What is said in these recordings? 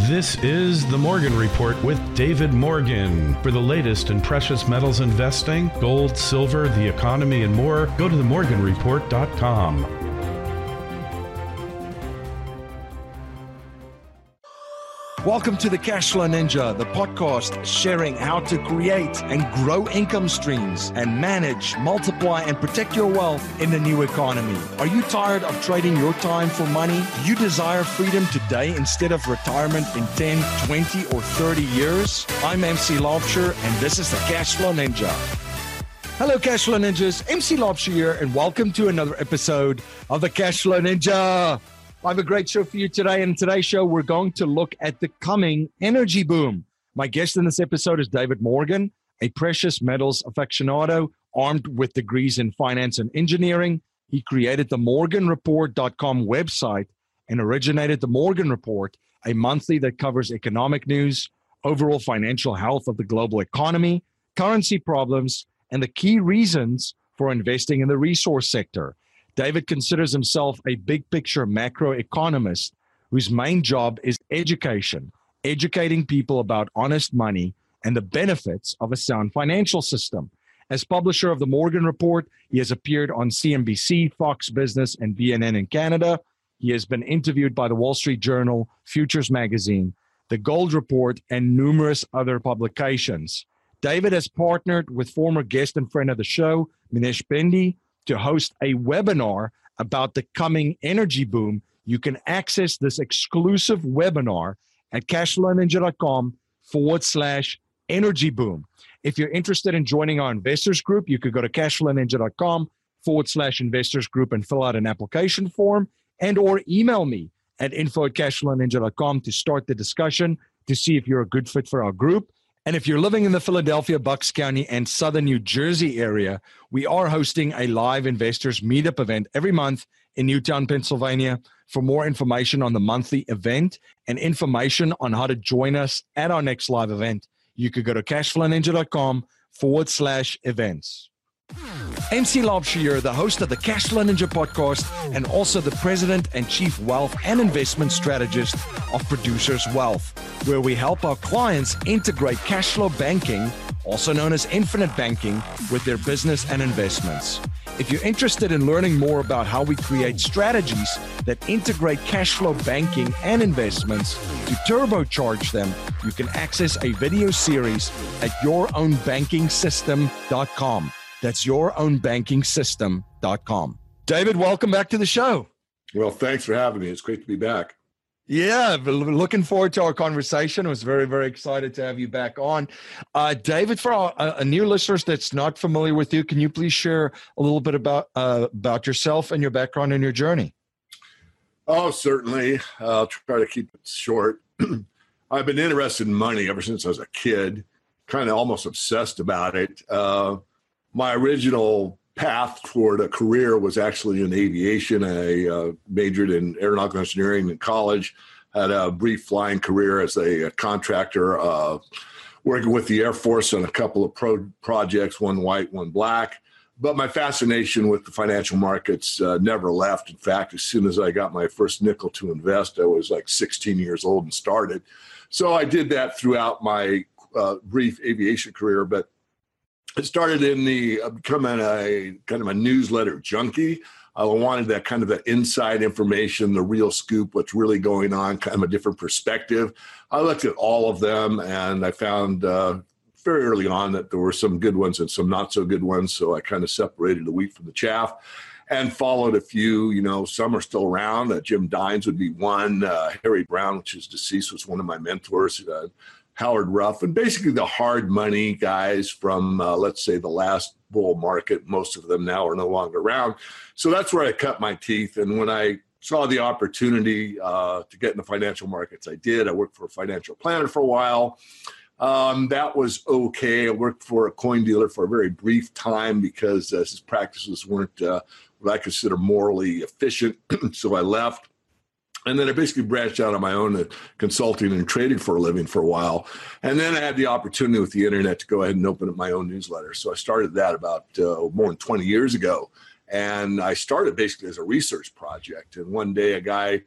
This is the Morgan Report with David Morgan. For the latest in precious metals investing, gold, silver, the economy, and more, go to themorganreport.com. Welcome to the Cashflow Ninja, the podcast sharing how to create and grow income streams and manage, multiply, and protect your wealth in the new economy. Are you tired of trading your time for money? Do you desire freedom today instead of retirement in 10, 20, or 30 years? I'm MC Laubscher, and this is the Cashflow Ninja. Hello, Cashflow Ninjas. MC Laubscher here, and welcome to another episode of the Cashflow Ninja. I have a great show for you today. In today's show, we're going to look at the coming energy boom. My guest in this episode is David Morgan, a precious metals aficionado armed with degrees in finance and engineering. He created the MorganReport.com website and originated the Morgan Report, a monthly that covers economic news, overall financial health of the global economy, currency problems, and the key reasons for investing in the resource sector. David considers himself a big picture macroeconomist whose main job is education, educating people about honest money and the benefits of a sound financial system. As publisher of the Morgan Report, he has appeared on CNBC, Fox Business, and BNN in Canada. He has been interviewed by the Wall Street Journal, Futures Magazine, the Gold Report, and numerous other publications. David has partnered with former guest and friend of the show, Minesh Bindi, to host a webinar about the coming energy boom. You can access this exclusive webinar at cashflowninja.com/energy boom. If you're interested in joining our investors group, you could go to cashflowninja.com/investors group and fill out an application form, and or email me at info@cashflowninja.com to start the discussion to see if you're a good fit for our group. And if you're living in the Philadelphia, Bucks County, and southern New Jersey area, we are hosting a live investors meetup event every month in Newtown, Pennsylvania. For more information on the monthly event and information on how to join us at our next live event, you could go to cashflowninja.com/events. MC Laubscher, the host of the Cashflow Ninja podcast and also the president and chief wealth and investment strategist of Producers Wealth, where we help our clients integrate cash flow banking, also known as infinite banking, with their business and investments. If you're interested in learning more about how we create strategies that integrate cash flow banking and investments to turbocharge them, you can access a video series at yourownbankingsystem.com. That's yourownbankingsystem.com. David, welcome back to the show. Well, thanks for having me. It's great to be back. Yeah, looking forward to our conversation. I was very, very excited to have you back on. David, for our new listeners that's not familiar with you, can you please share a little bit about yourself and your background and your journey? Oh, certainly. I'll try to keep it short. I've been interested in money ever since I was a kid, kind of almost obsessed about it. My original path toward a career was actually in aviation. I majored in aeronautical engineering in college, had a brief flying career as a contractor, working with the Air Force on a couple of projects, one white, one black. But my fascination with the financial markets never left. In fact, as soon as I got my first nickel to invest, I was like 16 years old and started. So I did that throughout my brief aviation career, but it started in becoming a kind of a newsletter junkie. I wanted that kind of the inside information, the real scoop, what's really going on, kind of a different perspective. I looked at all of them, and I found very early on that there were some good ones and some not so good ones. So I kind of separated the wheat from the chaff and followed a few. Some are still around. Jim Dines would be one. Harry Brown, which is deceased, was one of my mentors. Howard Ruff, and basically the hard money guys from, let's say, the last bull market. Most of them now are no longer around. So that's where I cut my teeth. And when I saw the opportunity to get in the financial markets, I did. I worked for a financial planner for a while. That was okay. I worked for a coin dealer for a very brief time because his practices weren't what I consider morally efficient. So I left. And then I basically branched out on my own consulting and trading for a living for a while. And then I had the opportunity with the internet to go ahead and open up my own newsletter. So I started that about more than 20 years ago. And I started basically as a research project. And one day a guy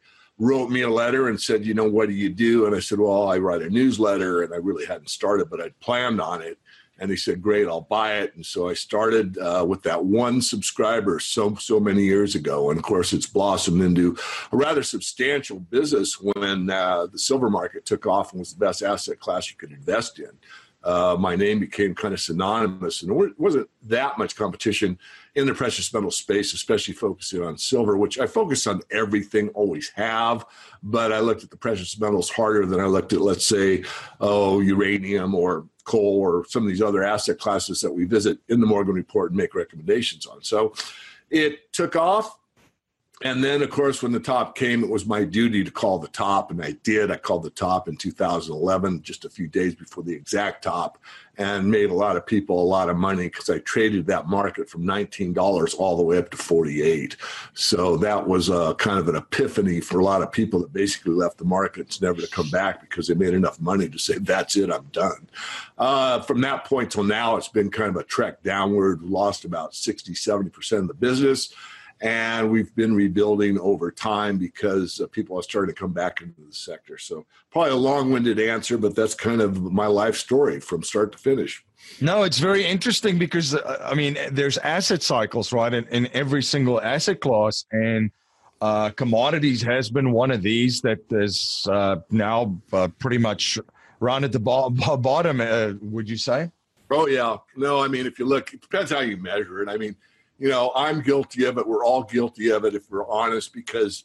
wrote me a letter and said, what do you do? And I said, well, I write a newsletter, and I really hadn't started, but I'd planned on it. And he said, great, I'll buy it. And so I started with that one subscriber so many years ago. And of course, it's blossomed into a rather substantial business when the silver market took off and was the best asset class you could invest in. My name became kind of synonymous, and there wasn't that much competition in the precious metal space, especially focusing on silver, which I focus on everything, always have, but I looked at the precious metals harder than I looked at, let's say, uranium or coal or some of these other asset classes that we visit in the Morgan Report and make recommendations on. So it took off. And then, of course, when the top came, it was my duty to call the top, and I did. I called the top in 2011, just a few days before the exact top, and made a lot of people a lot of money because I traded that market from $19 all the way up to $48. So that was kind of an epiphany for a lot of people that basically left the markets never to come back because they made enough money to say, that's it, I'm done. From that point till now, it's been kind of a trek downward, lost about 60-70% of the business. And we've been rebuilding over time because people are starting to come back into the sector. So probably a long-winded answer, but that's kind of my life story from start to finish. No, it's very interesting because, there's asset cycles, right, in every single asset class. And commodities has been one of these that is now pretty much round at the bottom, would you say? Oh, yeah. No, if you look, it depends how you measure it. I'm guilty of it. We're all guilty of it if we're honest, because,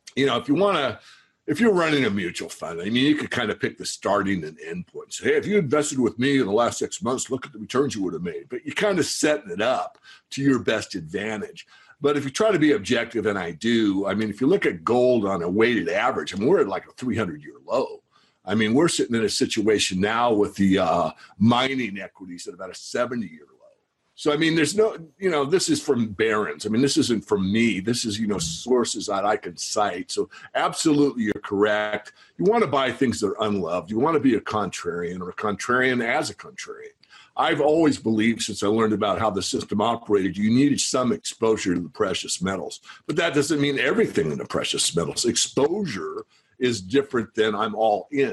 if you're running a mutual fund, you could kind of pick the starting and end point. Say, hey, if you invested with me in the last 6 months, look at the returns you would have made. But you're kind of setting it up to your best advantage. But if you try to be objective, and I do, if you look at gold on a weighted average, we're at like a 300-year low. We're sitting in a situation now with the mining equities at about a 70-year low. So, there's no, this is from Barron's. This isn't from me. This is, sources that I can cite. So absolutely, you're correct. You want to buy things that are unloved. You want to be a contrarian, or a contrarian as a contrarian. I've always believed, since I learned about how the system operated, you needed some exposure to the precious metals. But that doesn't mean everything in the precious metals. Exposure is different than I'm all in.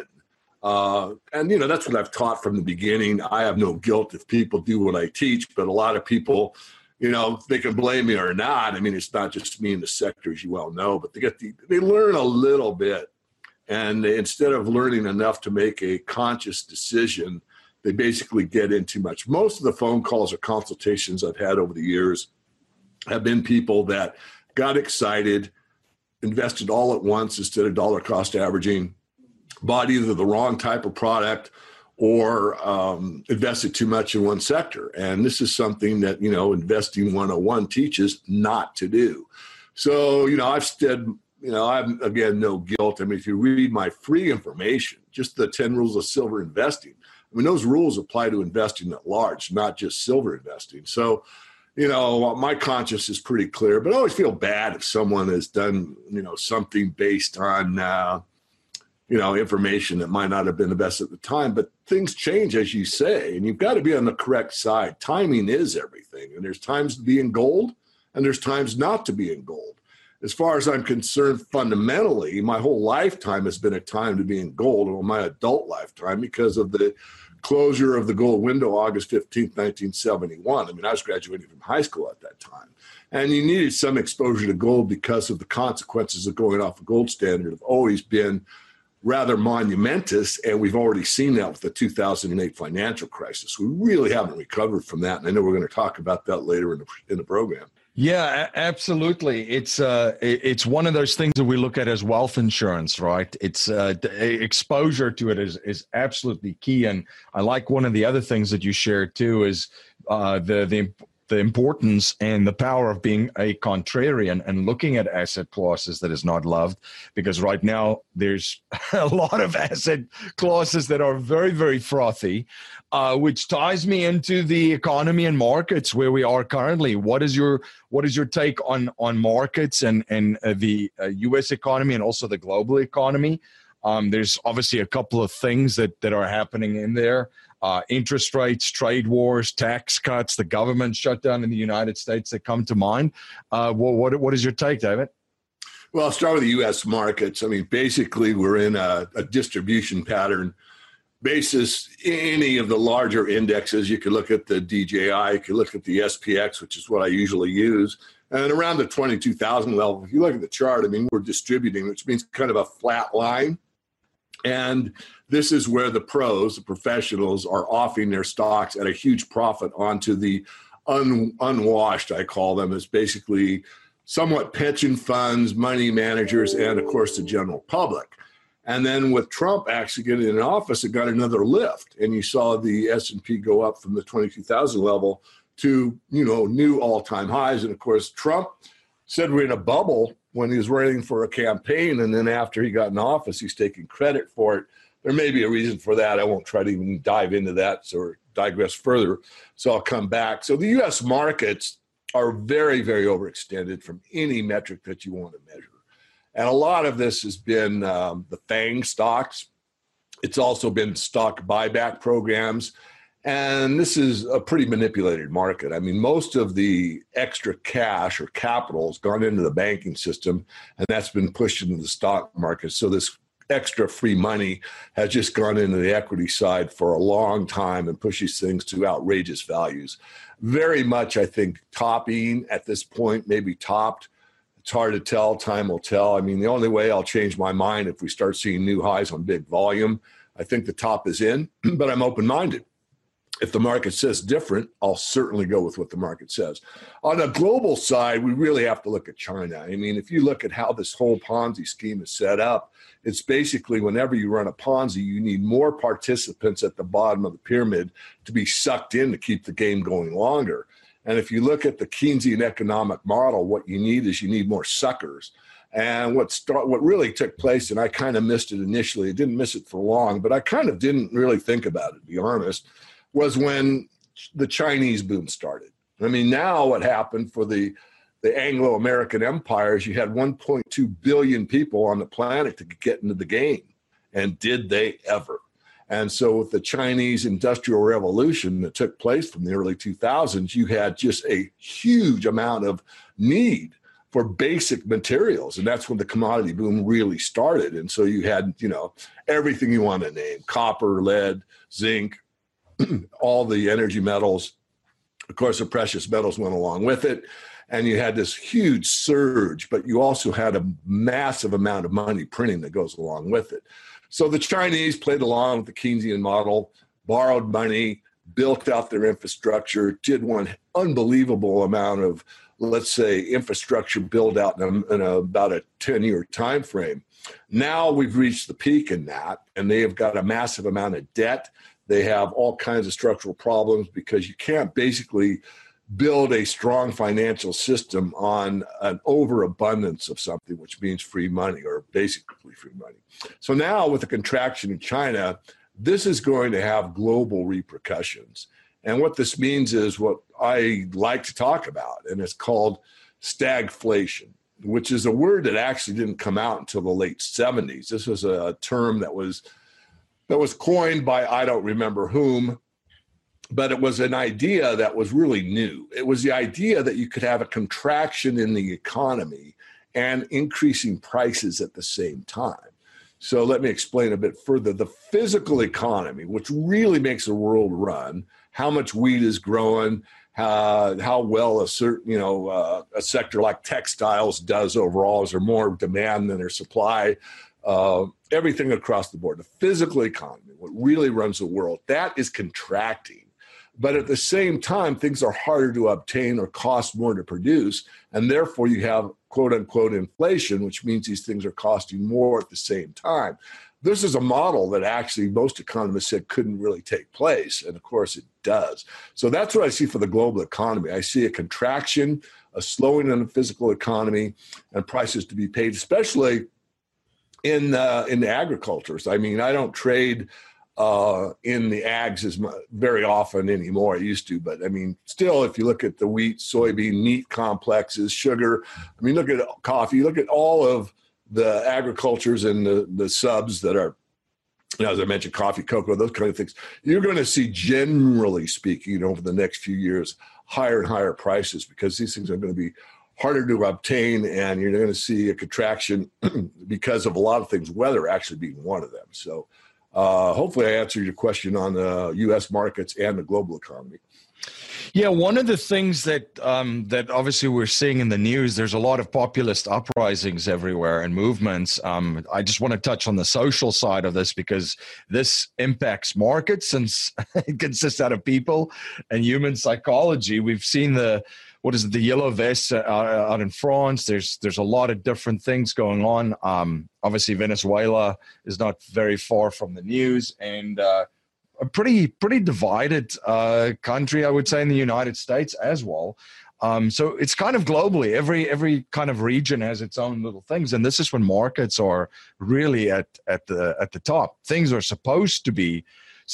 And that's what I've taught from the beginning. I have no guilt if people do what I teach, but a lot of people, they can blame me or not. It's not just me in the sector, as you well know, but they learn a little bit. And instead of learning enough to make a conscious decision, they basically get in too much. Most of the phone calls or consultations I've had over the years have been people that got excited, invested all at once instead of dollar cost averaging, bought either the wrong type of product or invested too much in one sector. And this is something that, Investing 101 teaches not to do. So, I've said, I'm, again, no guilt. If you read my free information, just the 10 rules of silver investing, those rules apply to investing at large, not just silver investing. So, my conscience is pretty clear, but I always feel bad if someone has done, something based on, information that might not have been the best at the time, but things change, as you say, and you've got to be on the correct side. Timing is everything, and there's times to be in gold, and there's times not to be in gold. As far as I'm concerned, fundamentally, my whole lifetime has been a time to be in gold, or my adult lifetime, because of the closure of the gold window, August 15th, 1971. I was graduating from high school at that time. And you needed some exposure to gold because of the consequences of going off a gold standard have always been rather monumentous, and we've already seen that with the 2008 financial crisis. We really haven't recovered from that, and I know we're going to talk about that later in the program. Yeah, absolutely. It's one of those things that we look at as wealth insurance, right? It's exposure to it is absolutely key, and I like one of the other things that you shared too is the importance and the power of being a contrarian and looking at asset classes that is not loved, because right now there's a lot of asset classes that are very, very frothy, which ties me into the economy and markets where we are currently. What is your take on markets and the U.S. economy and also the global economy? There's obviously a couple of things that are happening in there. Interest rates, trade wars, tax cuts, the government shutdown in the United States that come to mind. What is your take, David? Well, I'll start with the U.S. markets. I mean, basically, we're in a distribution pattern basis. Any of the larger indexes, you could look at the DJI, you could look at the SPX, which is what I usually use, and around the 22,000 level. If you look at the chart, I mean, we're distributing, which means kind of a flat line. And this is where the pros, the professionals, are offering their stocks at a huge profit onto the unwashed, I call them, as basically somewhat pension funds, money managers, and of course the general public. And then with Trump actually getting in office, it got another lift, and you saw the S&P go up from the 22,000 level to, new all-time highs. And of course, Trump said we're in a bubble when he was running for a campaign, and then after he got in office, he's taking credit for it. There may be a reason for that. I won't try to even dive into that or digress further, so I'll come back. So the U.S. markets are very, very overextended from any metric that you want to measure. And a lot of this has been the FANG stocks. It's also been stock buyback programs. And this is a pretty manipulated market. I mean, most of the extra cash or capital has gone into the banking system, and that's been pushed into the stock market. So this extra free money has just gone into the equity side for a long time and pushes things to outrageous values. Very much, I think, topping at this point, maybe topped. It's hard to tell. Time will tell. I mean, the only way I'll change my mind if we start seeing new highs on big volume. I think the top is in, but I'm open-minded. If the market says different, I'll certainly go with what the market says. On a global side, we really have to look at China. I mean, if you look at how this whole Ponzi scheme is set up, it's basically whenever you run a Ponzi, you need more participants at the bottom of the pyramid to be sucked in to keep the game going longer. And if you look at the Keynesian economic model, what you need more suckers. And what really took place, and I kind of missed it initially, I didn't miss it for long, but I kind of didn't really think about it, to be honest, was when the Chinese boom started. I mean, now what happened for the Anglo-American empires, you had 1.2 billion people on the planet to get into the game. And did they ever? And so with the Chinese Industrial Revolution that took place from the early 2000s, you had just a huge amount of need for basic materials. And that's when the commodity boom really started. And so you had, everything you want to name: copper, lead, zinc, all the energy metals. Of course, the precious metals went along with it. And you had this huge surge, but you also had a massive amount of money printing that goes along with it. So the Chinese played along with the Keynesian model, borrowed money, built out their infrastructure, did one unbelievable amount of, let's say, infrastructure build out in about a 10-year time frame. Now we've reached the peak in that, and they have got a massive amount of debt. They have all kinds of structural problems because you can't basically build a strong financial system on an overabundance of something, which means free money, or basically free money. So now with the contraction in China, this is going to have global repercussions. And what this means is what I like to talk about, and it's called stagflation, which is a word that actually didn't come out until the late 70s. This was a term that was coined by I don't remember whom, but it was an idea that was really new. It was the idea that you could have a contraction in the economy and increasing prices at the same time. So let me explain a bit further. The physical economy, which really makes the world run, how much wheat is growing, how well a certain, a sector like textiles does overall. Is there more demand than there's supply? Everything across the board. The physical economy, what really runs the world, that is contracting. But at the same time, things are harder to obtain or cost more to produce. And therefore, you have quote unquote inflation, which means these things are costing more at the same time. This is a model that actually most economists said couldn't really take place. And of course, it does. So that's what I see for the global economy. I see a contraction, a slowing in the physical economy, and prices to be paid, especially in the agricultures. I mean, I don't trade in the ags very often anymore. I used to, but I mean, still, if you look at the wheat, soybean, meat complexes, sugar, I mean, look at coffee, look at all of the agricultures and the subs that are, as I mentioned, coffee, cocoa, those kind of things. You're going to see, generally speaking, over the next few years, higher and higher prices because these things are going to be harder to obtain, and you're going to see a contraction because of a lot of things, weather actually being one of them. So hopefully I answered your question on the U.S. markets and the global economy. Yeah, one of the things that that obviously we're seeing in the news, there's a lot of populist uprisings everywhere and movements. I just want to touch on the social side of this because this impacts markets since it consists out of people and human psychology. We've seen the yellow vests out in France. There's a lot of different things going on. Obviously, Venezuela is not very far from the news, and a pretty divided country, I would say, in the United States as well. So it's kind of globally. Every kind of region has its own little things, and this is when markets are really at the top. Things are supposed to be,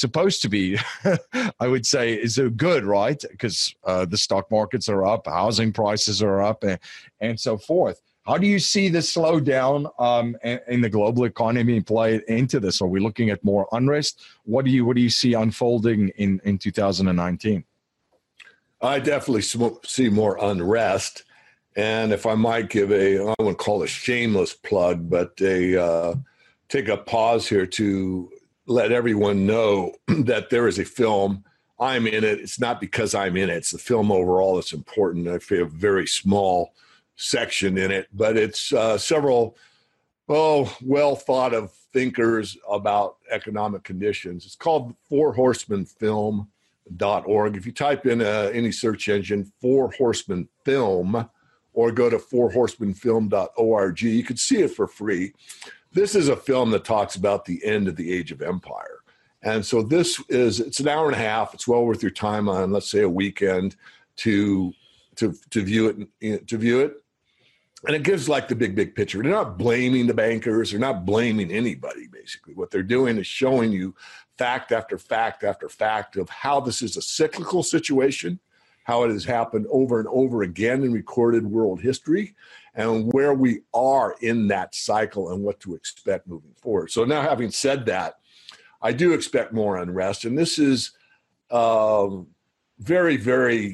I would say, is good, right? Because the stock markets are up, housing prices are up, and so forth. How do you see this slowdown in the global economy play into this? Are we looking at more unrest? What do you see unfolding in 2019? I definitely see more unrest. And if I might give I wouldn't call it a shameless plug, but take a pause here to let everyone know that there is a film. I'm in it. It's not because I'm in it. It's the film overall that's important. I feel very small section in it, but it's several well thought of thinkers about economic conditions. It's called fourhorsemenfilm.org. If you type in any search engine, Four Horsemen Film, or go to fourhorsemenfilm.org, you can see it for free. This is a film that talks about the end of the Age of Empire. And so it's an hour and a half. It's well worth your time on, let's say, a weekend to view it. And it gives like the big picture. They're not blaming the bankers. They're not blaming anybody, basically. What they're doing is showing you fact after fact after fact of how this is a cyclical situation, how it has happened over and over again in recorded world history, and where we are in that cycle and what to expect moving forward. So now, having said that, I do expect more unrest. And this is very, very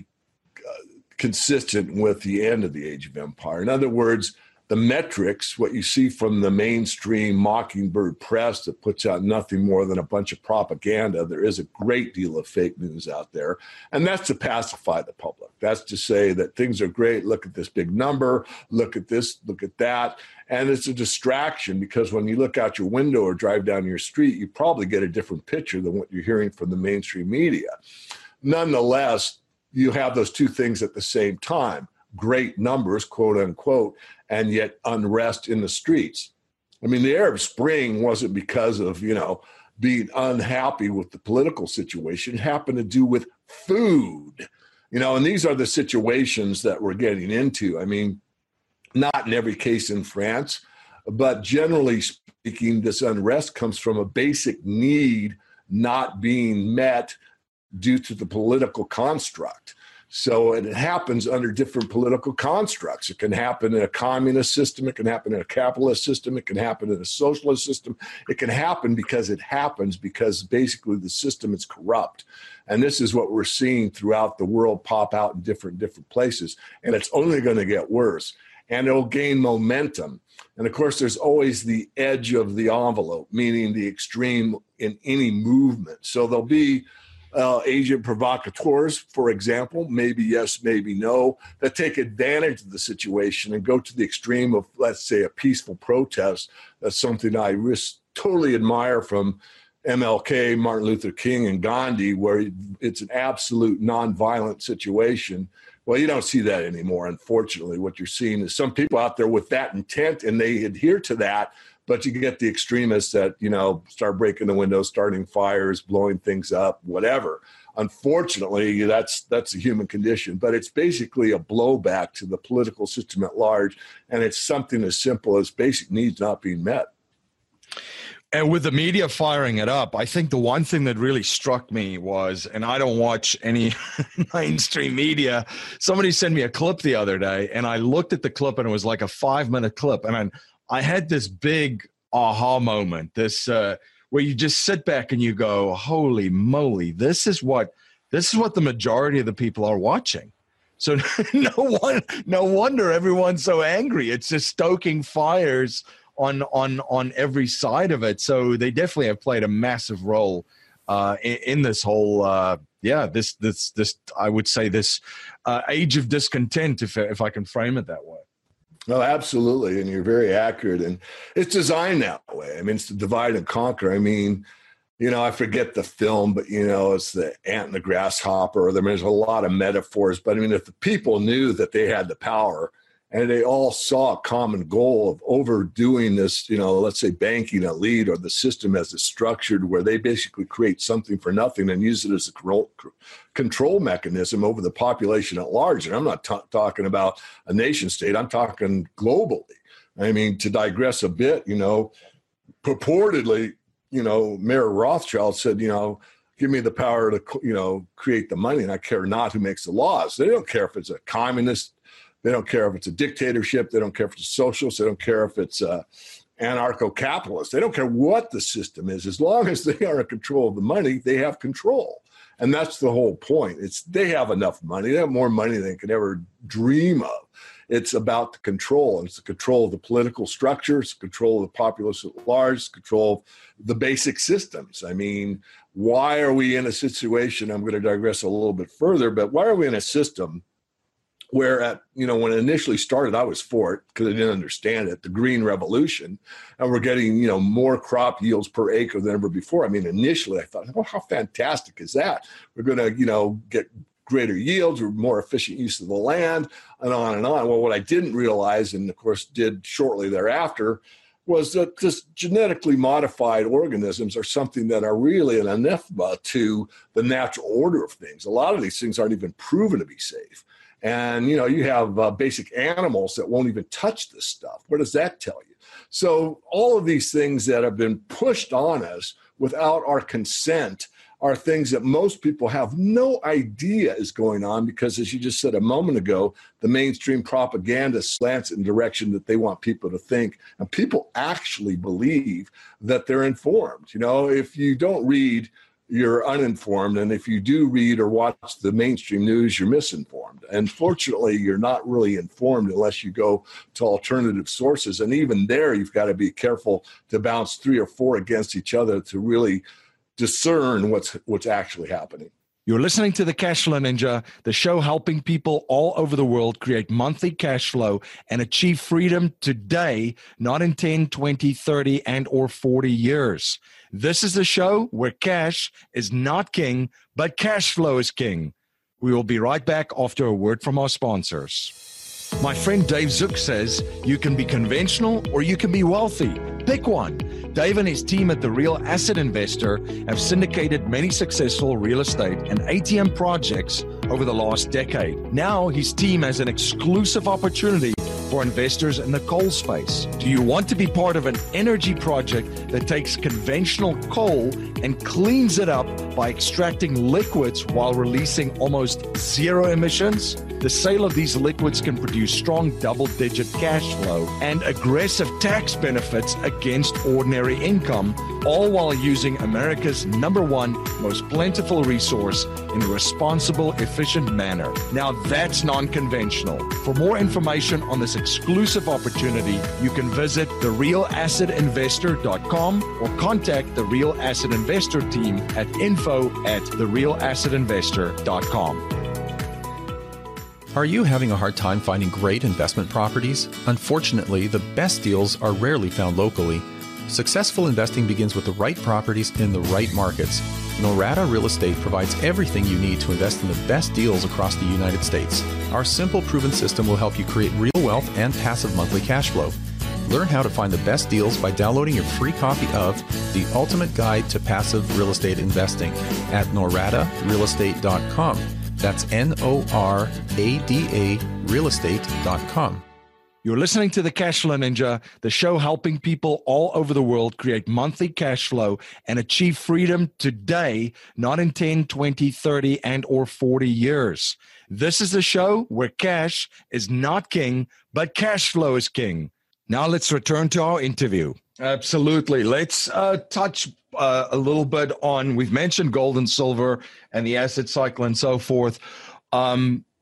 consistent with the end of the Age of Empire. In other words, the metrics, what you see from the mainstream Mockingbird press that puts out nothing more than a bunch of propaganda, there is a great deal of fake news out there. And that's to pacify the public. That's to say that things are great. Look at this big number. Look at this. Look at that. And it's a distraction because when you look out your window or drive down your street, you probably get a different picture than what you're hearing from the mainstream media. Nonetheless, you have those two things at the same time, great numbers, quote unquote, and yet unrest in the streets. I mean, the Arab Spring wasn't because of, being unhappy with the political situation. It happened to do with food, and these are the situations that we're getting into. I mean, not in every case in France, but generally speaking, this unrest comes from a basic need not being met due to the political construct. So it happens under different political constructs. It can happen in a communist system. It can happen in a capitalist system. It can happen in a socialist system. It can happen because it happens because basically the system is corrupt. And this is what we're seeing throughout the world pop out in different places. And it's only going to get worse. And it'll gain momentum. And of course, there's always the edge of the envelope, meaning the extreme in any movement. So there'll be agent provocateurs, for example, maybe yes, maybe no, that take advantage of the situation and go to the extreme of, let's say, a peaceful protest. That's something I totally admire from MLK, Martin Luther King, and Gandhi, where it's an absolute nonviolent situation. Well, you don't see that anymore, unfortunately. What you're seeing is some people out there with that intent, and they adhere to that. But you get the extremists that, start breaking the windows, starting fires, blowing things up, whatever. Unfortunately, that's a human condition. But it's basically a blowback to the political system at large. And it's something as simple as basic needs not being met. And with the media firing it up, I think the one thing that really struck me was, and I don't watch any mainstream media, somebody sent me a clip the other day, and I looked at the clip, and it was like a 5-minute clip. And I had this big aha moment, where you just sit back and you go, holy moly, this is what the majority of the people are watching. So no wonder everyone's so angry. It's just stoking fires on every side of it. So they definitely have played a massive role in this whole this I would say this age of discontent, if I can frame it that way. No, absolutely, and you're very accurate. And it's designed that way. I mean, it's to divide and conquer. I mean, I forget the film, but, it's the ant and the grasshopper. There's a lot of metaphors. But, I mean, if the people knew that they had the power and they all saw a common goal of overdoing this, let's say banking elite or the system as it's structured, where they basically create something for nothing and use it as a control mechanism over the population at large. And I'm not talking about a nation state. I'm talking globally. I mean, to digress a bit, purportedly, Mayor Rothschild said, give me the power to, create the money, and I care not who makes the laws. They don't care if it's a communist. They don't care if it's a dictatorship. They don't care if it's a socialist. They don't care if it's anarcho-capitalist. They don't care what the system is. As long as they are in control of the money, they have control. And that's the whole point. They have enough money. They have more money than they could ever dream of. It's about the control. And it's the control of the political structures, control of the populace at large, control of the basic systems. I mean, why are we in a situation? I'm going to digress a little bit further, but why are we in a system where when it initially started, I was for it because I didn't understand it, the Green Revolution, and we're getting, more crop yields per acre than ever before. I mean, initially I thought, oh, how fantastic is that? We're going to, get greater yields or more efficient use of the land and on and on. Well, what I didn't realize, and of course did shortly thereafter, was that this genetically modified organisms are something that are really an anathema to the natural order of things. A lot of these things aren't even proven to be safe. And, you have basic animals that won't even touch this stuff. What does that tell you? So all of these things that have been pushed on us without our consent are things that most people have no idea is going on because, as you just said a moment ago, the mainstream propaganda slants in the direction that they want people to think. And people actually believe that they're informed. If you don't read, you're uninformed. And if you do read or watch the mainstream news, you're misinformed. And fortunately, you're not really informed unless you go to alternative sources. And even there, you've got to be careful to bounce 3 or 4 against each other to really discern what's actually happening. You're listening to the Cashflow Ninja, the show helping people all over the world create monthly cash flow and achieve freedom today, not in 10, 20, 30, and or 40 years. This is the show where cash is not king, but cash flow is king. We will be right back after a word from our sponsors. My friend Dave Zook says you can be conventional or you can be wealthy. Pick one. Dave and his team at The Real Asset Investor have syndicated many successful real estate and ATM projects over the last decade. Now his team has an exclusive opportunity for investors in the coal space. Do you want to be part of an energy project that takes conventional coal and cleans it up by extracting liquids while releasing almost zero emissions? The sale of these liquids can produce strong double-digit cash flow and aggressive tax benefits against ordinary income, all while using America's #1 most plentiful resource in a responsible, efficient manner. Now that's non-conventional. For more information on this exclusive opportunity, you can visit therealassetinvestor.com or contact the Real Asset Investor team at info@therealassetinvestor.com. Are you having a hard time finding great investment properties? Unfortunately, the best deals are rarely found locally. Successful investing begins with the right properties in the right markets. Norada Real Estate provides everything you need to invest in the best deals across the United States. Our simple, proven system will help you create real wealth and passive monthly cash flow. Learn how to find the best deals by downloading your free copy of The Ultimate Guide to Passive Real Estate Investing at noradarealestate.com. That's NORADA realestate.com. You're listening to the Cashflow Ninja, the show helping people all over the world create monthly cash flow and achieve freedom today, not in 10, 20, 30, and or 40 years. This is the show where cash is not king, but cash flow is king. Now let's return to our interview. Absolutely. Let's touch a little bit on, we've mentioned gold and silver and the asset cycle and so forth.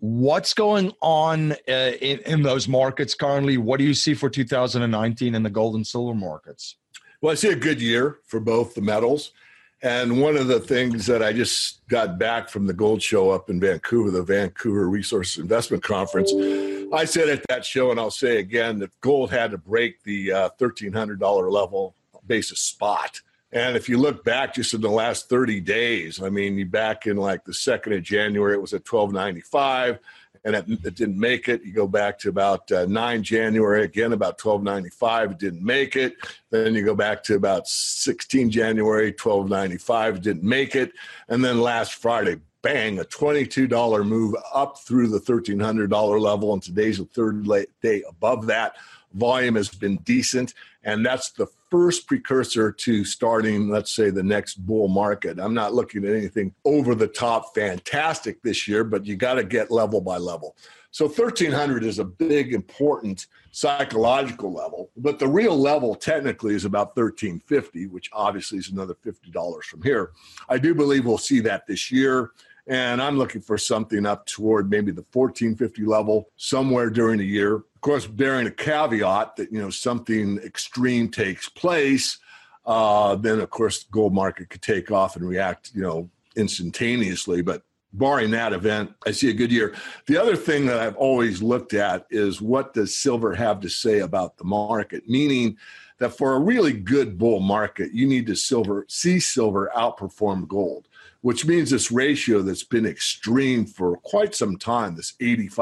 What's going on in those markets currently? What do you see for 2019 in the gold and silver markets? Well, I see a good year for both the metals. And one of the things that I just got back from the gold show up in Vancouver, the Vancouver Resource Investment Conference, I said at that show, and I'll say again, that gold had to break the $1,300 level basis spot. And if you look back just in the last 30 days, I mean, you back in like the 2nd of January, it was at $1,295, and it didn't make it. You go back to about 9 January, again, about $1,295, it didn't make it. Then you go back to about 16 January, $1,295, it didn't make it. And then last Friday, bang, a $22 move up through the $1,300 level, and today's the third day above that. Volume has been decent, and that's the first precursor to starting, let's say, the next bull market. I'm not looking at anything over the top fantastic this year, but you got to get level by level. So 1,300 is a big, important psychological level, but the real level technically is about 1,350, which obviously is another $50 from here. I do believe we'll see that this year. And I'm looking for something up toward maybe the 1450 level somewhere during the year. Of course, bearing a caveat that, something extreme takes place, then, of course, the gold market could take off and react, instantaneously. But barring that event, I see a good year. The other thing that I've always looked at is what does silver have to say about the market, meaning that for a really good bull market, you need to see silver outperform gold, which means this ratio that's been extreme for quite some time, this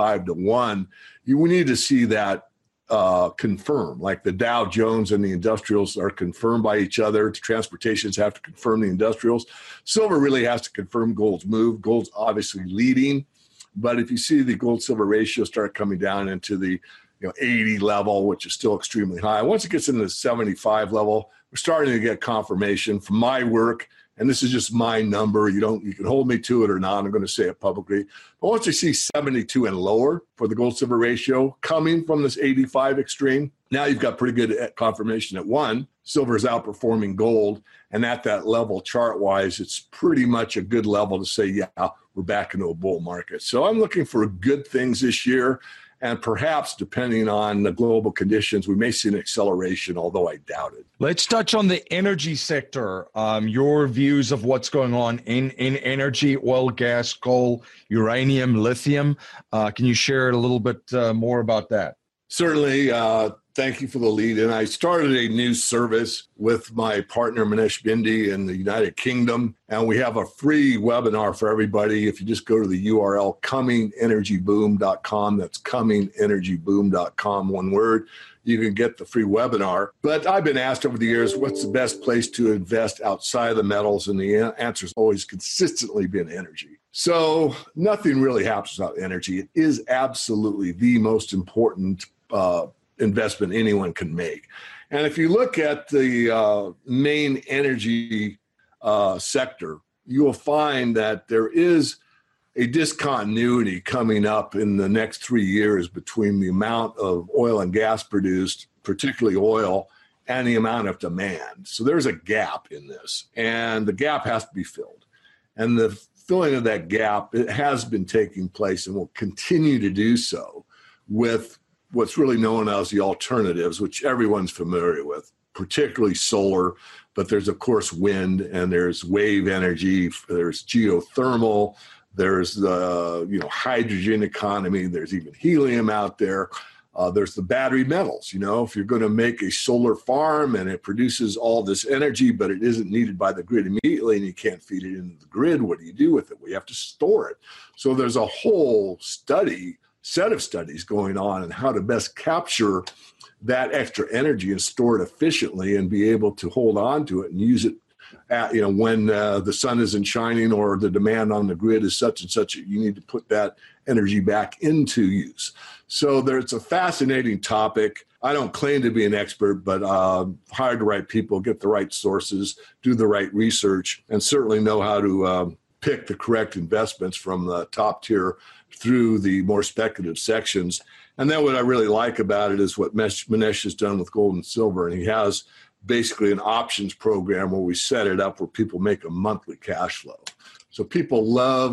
85-1, we need to see that confirm, like the Dow Jones and the industrials are confirmed by each other. The transportations have to confirm the industrials. Silver really has to confirm gold's move. Gold's obviously leading, but if you see the gold-silver ratio start coming down into the 80 level, which is still extremely high. Once it gets into the 75 level, we're starting to get confirmation from my work, and this is just my number. You can hold me to it or not. I'm going to say it publicly. But once you see 72 and lower for the gold-silver ratio coming from this 85 extreme, now you've got pretty good confirmation that one, silver is outperforming gold, and at that level chart-wise, it's pretty much a good level to say, yeah, we're back into a bull market. So I'm looking for good things this year. And perhaps, depending on the global conditions, we may see an acceleration, although I doubt it. Let's touch on the energy sector. Your views of what's going on in energy, oil, gas, coal, uranium, lithium. Can you share a little bit more about that? Certainly. Thank you for the lead. And I started a new service with my partner, Manesh Bindi, in the United Kingdom. And we have a free webinar for everybody. If you just go to the URL, ComingEnergyBoom.com, that's ComingEnergyBoom.com, one word, you can get the free webinar. But I've been asked over the years, what's the best place to invest outside of the metals? And the answer has always consistently been energy. So nothing really happens without energy. It is absolutely the most important investment anyone can make. And if you look at the main energy sector, you will find that there is a discontinuity coming up in the next 3 years between the amount of oil and gas produced, particularly oil, and the amount of demand. So there's a gap in this, and the gap has to be filled. And the filling of that gap, it has been taking place and will continue to do so with what's really known as the alternatives, which everyone's familiar with, particularly solar, but there's, of course, wind, and there's wave energy, there's geothermal, there's the hydrogen economy, there's even helium out there. There's the battery metals. If you're going to make a solar farm and it produces all this energy, but it isn't needed by the grid immediately and you can't feed it into the grid, what do you do with it? Well, you have to store it. So there's a whole set of studies going on how to best capture that extra energy and store it efficiently and be able to hold on to it and use it when the sun isn't shining or the demand on the grid is such and such, you need to put that energy back into use. So it's a fascinating topic. I don't claim to be an expert, but hire the right people, get the right sources, do the right research, and certainly know how to pick the correct investments from the top tier through the more speculative sections. And then what I really like about it is what Manesh has done with gold and silver. And he has basically an options program where we set it up where people make a monthly cash flow. So people love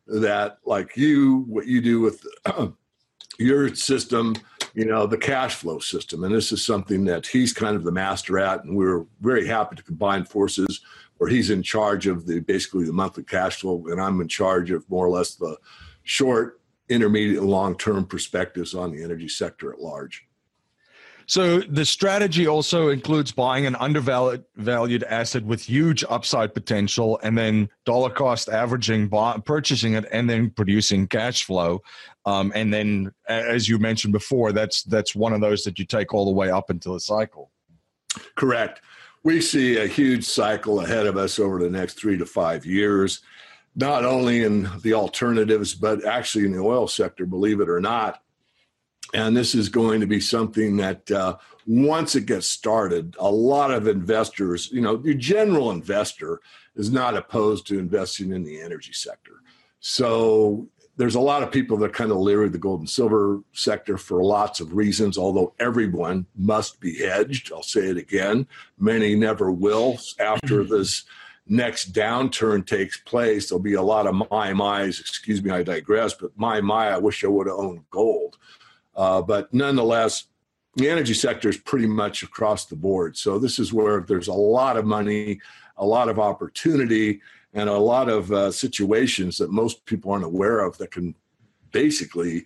that, like what you do with your system, the cash flow system. And this is something that he's kind of the master at. And we're very happy to combine forces where he's in charge of basically the monthly cash flow. And I'm in charge of more or less the short, intermediate, and long-term perspectives on the energy sector at large. So the strategy also includes buying an undervalued asset with huge upside potential and then dollar cost averaging, purchasing it, and then producing cash flow. And then, as you mentioned before, that's one of those that you take all the way up into the cycle. Correct. We see a huge cycle ahead of us over the next 3 to 5 years, not only in the alternatives, but actually in the oil sector, believe it or not. And this is going to be something that once it gets started, a lot of investors, your general investor is not opposed to investing in the energy sector. So there's a lot of people that kind of leery the gold and silver sector for lots of reasons, although everyone must be hedged. I'll say it again. Many never will. After this next downturn takes place, there'll be a lot of my's, excuse me, I digress, but I wish I would have owned gold. But nonetheless, the energy sector is pretty much across the board. So this is where there's a lot of money, a lot of opportunity, and a lot of situations that most people aren't aware of that can basically,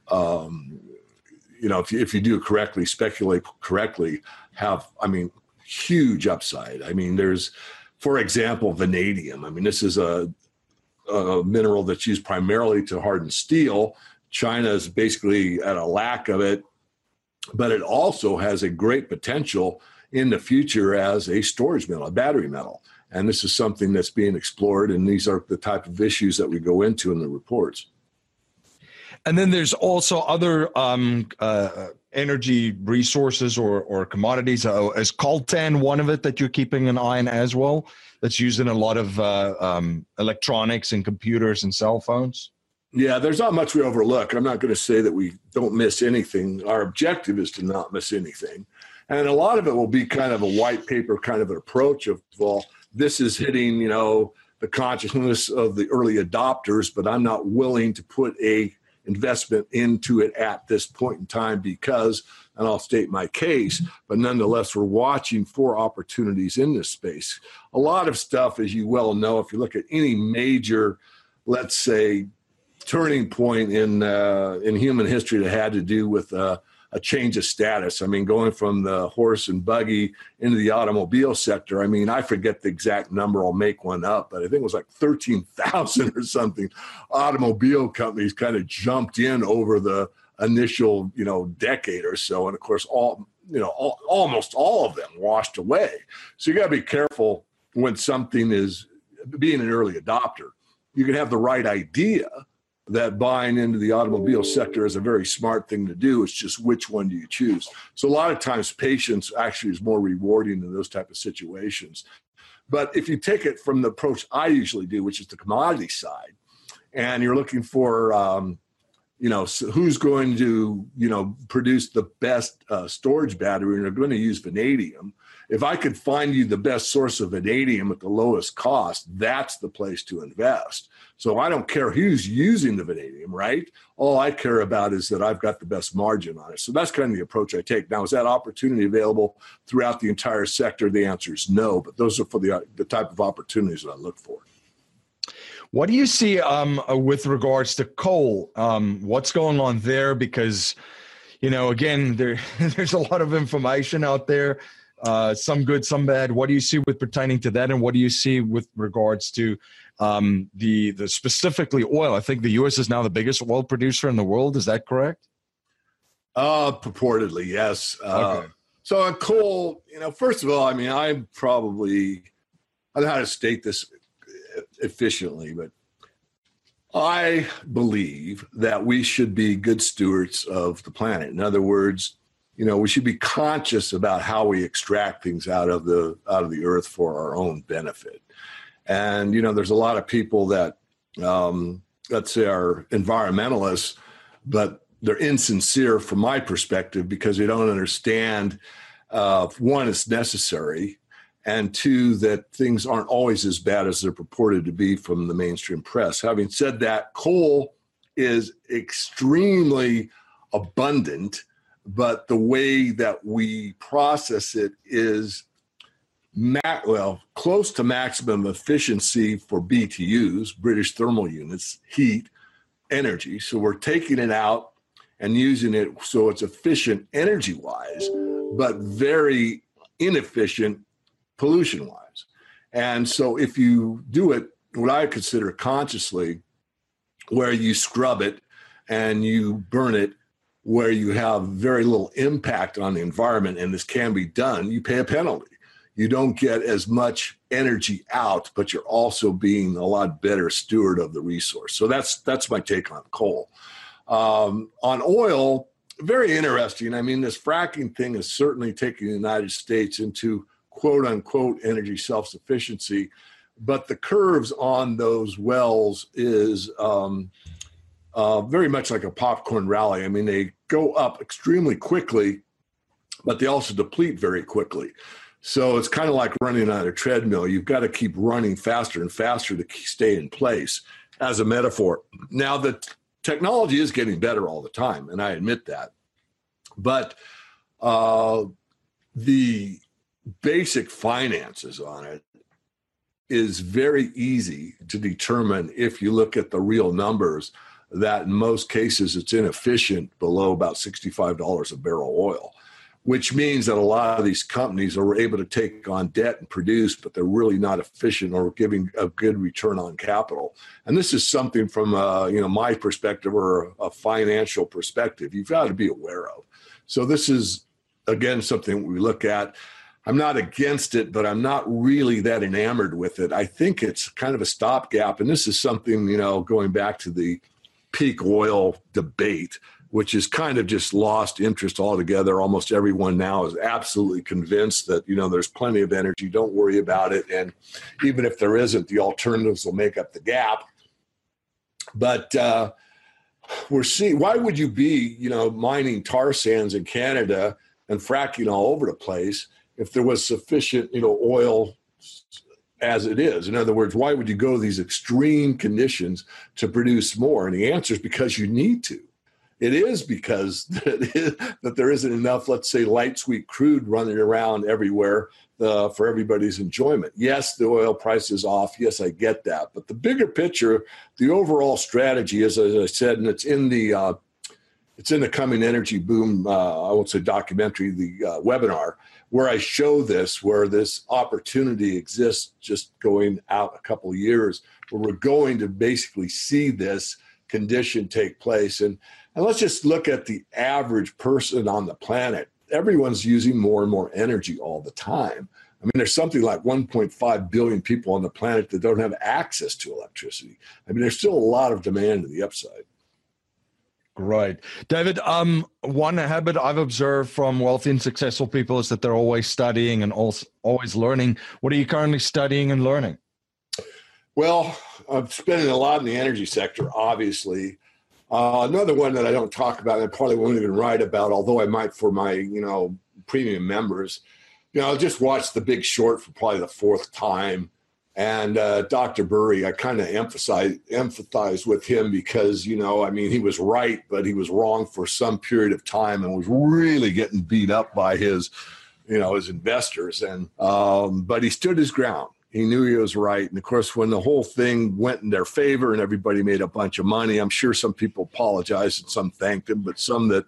if you do it correctly, speculate correctly, have, huge upside. There's, for example, vanadium. This is a mineral that's used primarily to harden steel. China is basically at a lack of it, but it also has a great potential in the future as a storage metal, a battery metal. And this is something that's being explored, and these are the type of issues that we go into in the reports. And then there's also other energy resources or commodities. Is coltan one of it that you're keeping an eye on as well? That's used in a lot of electronics and computers and cell phones? Yeah, there's not much we overlook. I'm not going to say that we don't miss anything. Our objective is to not miss anything. And a lot of it will be kind of a white paper kind of an approach of, well, this is hitting, the consciousness of the early adopters, but I'm not willing to put a investment into it at this point in time because, and I'll state my case, but nonetheless, we're watching for opportunities in this space. A lot of stuff, as you well know, if you look at any major, let's say, turning point in human history that had to do with a change of status. Going from the horse and buggy into the automobile sector. I forget the exact number. I'll make one up, but I think it was like 13,000 or something. Automobile companies kind of jumped in over the initial, decade or so, and of course, almost all of them washed away. So you got to be careful when something is being an early adopter. You can have the right idea that buying into the automobile sector is a very smart thing to do. It's just which one do you choose? So a lot of times patience actually is more rewarding in those type of situations. But if you take it from the approach I usually do, which is the commodity side, and you're looking for, who's going to, produce the best storage battery, and they're going to use vanadium. If I could find you the best source of vanadium at the lowest cost, that's the place to invest. So I don't care who's using the vanadium, right? All I care about is that I've got the best margin on it. So that's kind of the approach I take. Now, is that opportunity available throughout the entire sector? The answer is no, but those are for the type of opportunities that I look for. What do you see with regards to coal? What's going on there? Because, again, there's a lot of information out there. Some good, some bad. What do you see with pertaining to that, and what do you see with regards to the specifically oil? I think the U.S. is now the biggest oil producer in the world. Is that correct? Purportedly, yes. Okay. So on coal, first of all, I don't know how to state this efficiently, but I believe that we should be good stewards of the planet. In other words, we should be conscious about how we extract things out of the earth for our own benefit. And, there's a lot of people that, let's say, are environmentalists, but they're insincere from my perspective because they don't understand, one, it's necessary, and two, that things aren't always as bad as they're purported to be from the mainstream press. Having said that, coal is extremely abundant, but the way that we process it is close to maximum efficiency for BTUs, British thermal units, heat, energy. So we're taking it out and using it so it's efficient energy-wise, but very inefficient pollution-wise. And so if you do it, what I consider consciously, where you scrub it and you burn it, where you have very little impact on the environment, and this can be done, you pay a penalty. You don't get as much energy out, but you're also being a lot better steward of the resource. So that's my take on coal. On oil, very interesting. I mean, this fracking thing is certainly taking the United States into quote unquote energy self-sufficiency, but the curves on those wells is very much like a popcorn rally. I mean, they go up extremely quickly, but they also deplete very quickly. So it's kind of like running on a treadmill. You've got to keep running faster and faster to stay in place, as a metaphor. Now, the technology is getting better all the time, and I admit that. But the basic finances on it is very easy to determine if you look at the real numbers, that in most cases it's inefficient below about $65 a barrel oil, which means that a lot of these companies are able to take on debt and produce, but they're really not efficient or giving a good return on capital. And this is something from my perspective, or a financial perspective, you've got to be aware of. So this is, again, something we look at. I'm not against it, but I'm not really that enamored with it. I think it's kind of a stopgap. And this is something, going back to the peak oil debate, which is kind of just lost interest altogether. Almost everyone now is absolutely convinced that, there's plenty of energy. Don't worry about it. And even if there isn't, the alternatives will make up the gap. But we're seeing, why would you be, mining tar sands in Canada and fracking all over the place if there was sufficient, oil as it is? In other words, why would you go to these extreme conditions to produce more? And the answer is because you need to. It is because that there isn't enough, let's say, light sweet crude running around everywhere for everybody's enjoyment. Yes, the oil price is off. Yes, I get that. But the bigger picture, the overall strategy is, as I said, and it's in the Coming Energy Boom, I won't say documentary, the webinar, where I show this, where this opportunity exists just going out a couple of years, where we're going to basically see this condition take place. And let's just look at the average person on the planet. Everyone's using more and more energy all the time. I mean, there's something like 1.5 billion people on the planet that don't have access to electricity. I mean, there's still a lot of demand to the upside. Great. David, one habit I've observed from wealthy and successful people is that they're always studying and also always learning. What are you currently studying and learning? Well, I'm spending a lot in the energy sector, obviously. Another one that I don't talk about, and I probably won't even write about, although I might for my, premium members. I just watched The Big Short for probably the fourth time. And Dr. Burry, I kind of empathize with him because, he was right, but he was wrong for some period of time and was really getting beat up by his investors. And but he stood his ground. He knew he was right. And of course, when the whole thing went in their favor and everybody made a bunch of money, I'm sure some people apologized and some thanked him, but some that,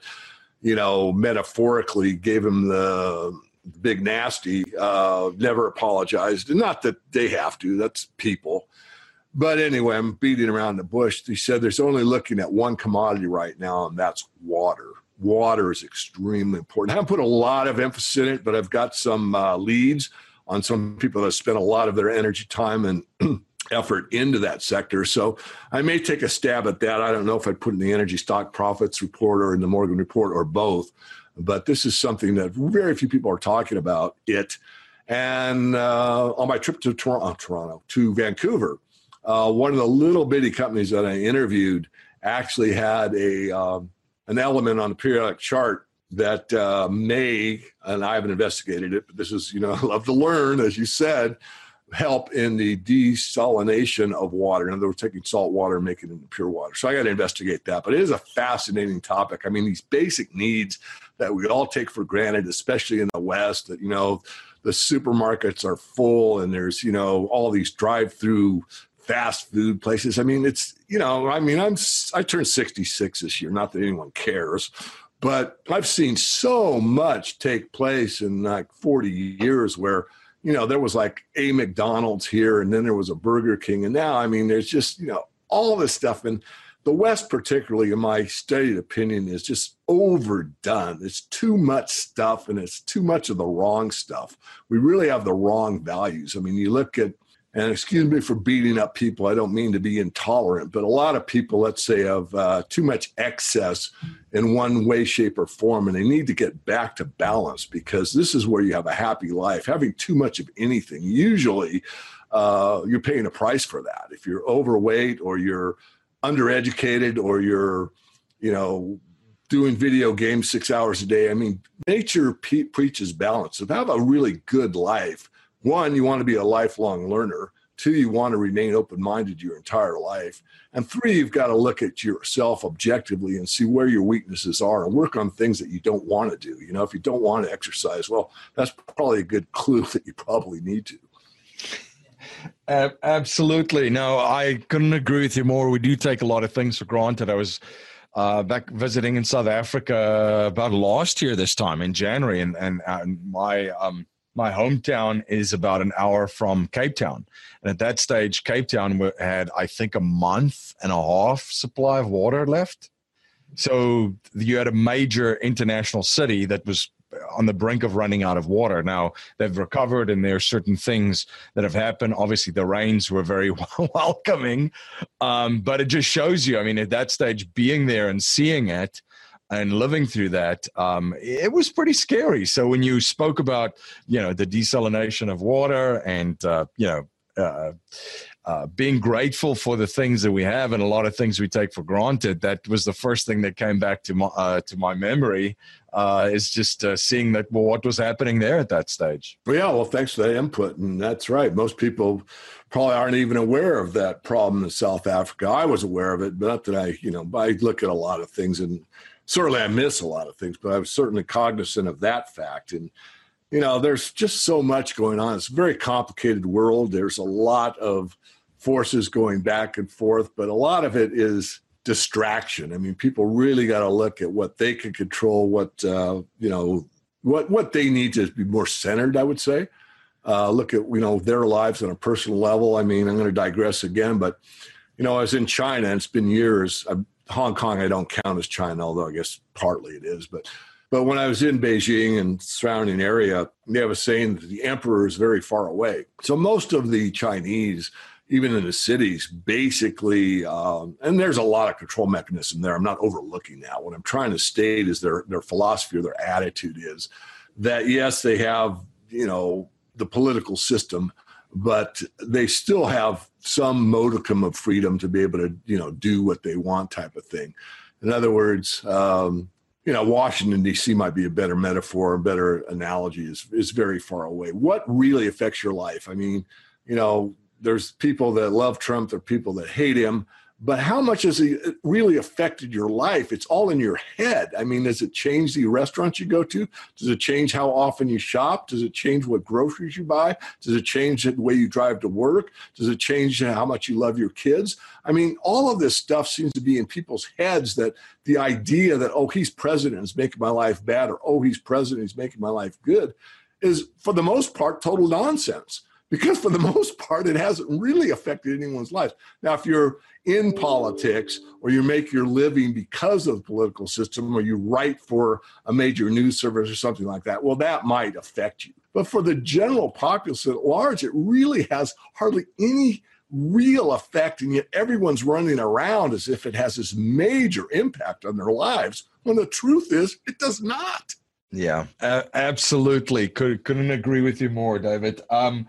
metaphorically gave him the big nasty, never apologized. And not that they have to, that's people. But anyway, I'm beating around the bush. He said there's only looking at one commodity right now, and that's water. Water is extremely important. I haven't put a lot of emphasis in it, but I've got some leads on some people that spend a lot of their energy, time, and effort into that sector. So I may take a stab at that. I don't know if I'd put in the Energy Stock Profits Report or in the Morgan Report or both, but this is something that very few people are talking about it. And on my trip to Vancouver, one of the little bitty companies that I interviewed actually had an element on the periodic chart that may, and I haven't investigated it, but this is, I love to learn, as you said, help in the desalination of water. In other words, taking salt water and making it into pure water. So I got to investigate that. But it is a fascinating topic. I mean, these basic needs that we all take for granted, especially in the West, that, the supermarkets are full and there's, all these drive-through fast food places. I mean, it's, I turned 66 this year, not that anyone cares, but I've seen so much take place in like 40 years where, there was like a McDonald's here and then there was a Burger King. And now, I mean, there's just, all this stuff. And the West, particularly in my studied opinion, is just overdone. It's too much stuff and it's too much of the wrong stuff. We really have the wrong values. I mean, you look at, and excuse me for beating up people, I don't mean to be intolerant, but a lot of people, let's say, have too much excess in one way, shape, or form, and they need to get back to balance because this is where you have a happy life. Having too much of anything, usually you're paying a price for that. If you're overweight or you're undereducated or you're, doing video games 6 hours a day, I mean, nature preaches balance. So to have a really good life, one, you want to be a lifelong learner. Two, you want to remain open-minded your entire life. And three, you've got to look at yourself objectively and see where your weaknesses are and work on things that you don't want to do. If you don't want to exercise, well, that's probably a good clue that you probably need to. Absolutely. No, I couldn't agree with you more. We do take a lot of things for granted. I was back visiting in South Africa about last year this time in January, and my hometown is about an hour from Cape Town. And at that stage, Cape Town had, I think, a month and a half supply of water left. So you had a major international city that was on the brink of running out of water. Now, they've recovered and there are certain things that have happened. Obviously, the rains were very welcoming, but it just shows you, I mean, at that stage, being there and seeing it, and living through that, it was pretty scary. So when you spoke about, the desalination of water and, being grateful for the things that we have and a lot of things we take for granted, that was the first thing that came back to my memory, is just seeing that what was happening there at that stage. Well, thanks for that input. And that's right. Most people probably aren't even aware of that problem in South Africa. I was aware of it, but not that I look at a lot of things and certainly I miss a lot of things, but I was certainly cognizant of that fact. And, there's just so much going on. It's a very complicated world. There's a lot of forces going back and forth, but a lot of it is distraction. I mean, people really got to look at what they can control, what they need to be more centered, I would say. Look at, their lives on a personal level. I mean, I'm going to digress again, but, I was in China and it's been years. Hong Kong, I don't count as China, although I guess partly it is. But when I was in Beijing and surrounding area, they have a saying that the emperor is very far away. So most of the Chinese, even in the cities, basically, and there's a lot of control mechanism there. I'm not overlooking that. What I'm trying to state is their philosophy or their attitude is that, yes, they have, the political system, but they still have some modicum of freedom to be able to, do what they want type of thing. In other words, Washington, D.C. might be a better metaphor, a better analogy, is very far away. What really affects your life? I mean, there's people that love Trump, there are people that hate him, but how much has he really affected your life? It's all in your head. I mean, does it change the restaurants you go to? Does it change how often you shop? Does it change what groceries you buy? Does it change the way you drive to work? Does it change how much you love your kids? I mean, all of this stuff seems to be in people's heads, that the idea that, oh, he's president, is making my life bad, or, oh, he's president, he's making my life good, is for the most part total nonsense. Because for the most part, it hasn't really affected anyone's life. Now, if you're in politics or you make your living because of the political system, or you write for a major news service or something like that, well, that might affect you. But for the general populace at large, it really has hardly any real effect, and yet everyone's running around as if it has this major impact on their lives, when the truth is it does not. Yeah, absolutely. Couldn't agree with you more, David.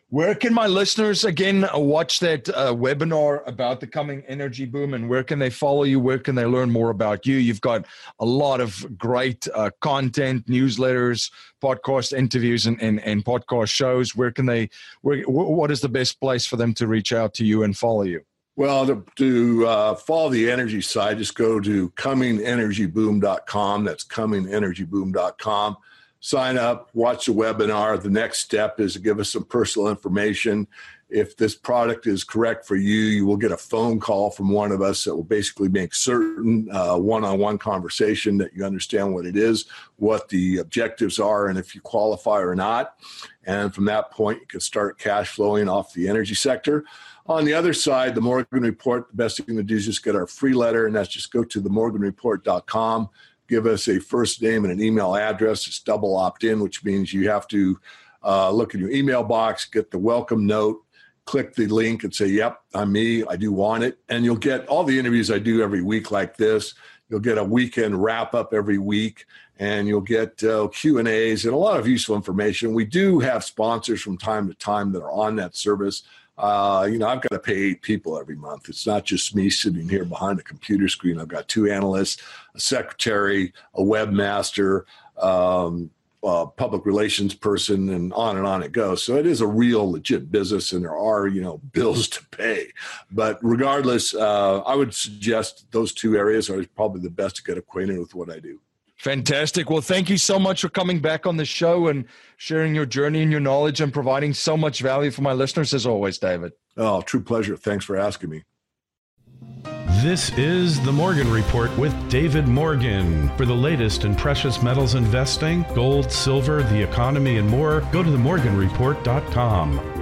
Where can my listeners, again, watch that webinar about the coming energy boom, and where can they follow you? Where can they learn more about you? You've got a lot of great content, newsletters, podcast interviews, and podcast shows. What is the best place for them to reach out to you and follow you? Well, to follow the energy side, just go to comingenergyboom.com. That's comingenergyboom.com. Sign up, watch the webinar. The next step is to give us some personal information. If this product is correct for you, you will get a phone call from one of us that will basically make certain one-on-one conversation that you understand what it is, what the objectives are, and if you qualify or not. And from that point, you can start cash flowing off the energy sector. On the other side, the Morgan Report, the best thing to do is just get our free letter, and that's just go to themorganreport.com. Give us a first name and an email address. It's double opt-in, which means you have to look in your email box, get the welcome note, click the link and say, yep, I'm me. I do want it. And you'll get all the interviews I do every week like this. You'll get a weekend wrap-up every week, and you'll get Q&As and a lot of useful information. We do have sponsors from time to time that are on that service. I've got to pay 8 people every month. It's not just me sitting here behind a computer screen. I've got 2 analysts, a secretary, a webmaster, a public relations person, and on it goes. So it is a real legit business, and there are, bills to pay. But regardless, I would suggest those 2 areas are probably the best to get acquainted with what I do. Fantastic. Well, thank you so much for coming back on the show and sharing your journey and your knowledge and providing so much value for my listeners as always, David. Oh, true pleasure. Thanks for asking me. This is The Morgan Report with David Morgan. For the latest in precious metals investing, gold, silver, the economy, and more, go to themorganreport.com.